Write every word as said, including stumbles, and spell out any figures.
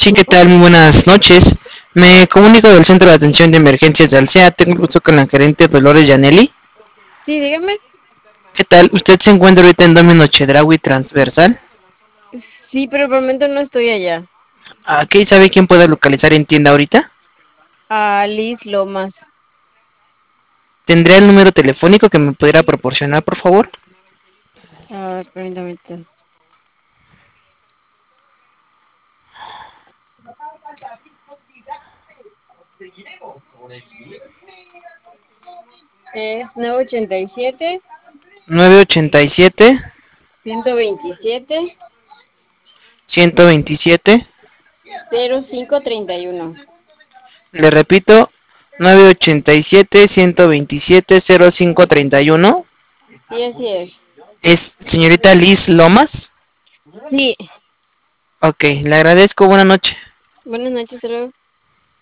Sí, ¿qué tal? Muy buenas noches. Me comunico del Centro de Atención de Emergencias de Alsea. Tengo el gusto con la gerente Dolores Yaneli. Sí, dígame. ¿Qué tal? ¿Usted se encuentra ahorita en Domino Chedraui Transversal? Sí, pero por el momento no estoy allá. ¿Aquí sabe quién puede localizar en tienda ahorita? A Liz Lomas. ¿Tendría el número telefónico que me pudiera proporcionar, por favor? A ver, permítame. tan- Es nueve ochenta y siete, nueve ochenta y siete, ciento veintisiete, ciento veintisiete. cero cinco treinta y uno. Le repito, nueve ochenta y siete, ciento veintisiete, cero cinco treinta y uno. Sí, así es. ¿Es señorita Liz Lomas? Sí. Ok, le agradezco. Buenas noches. Buenas noches, hasta luego.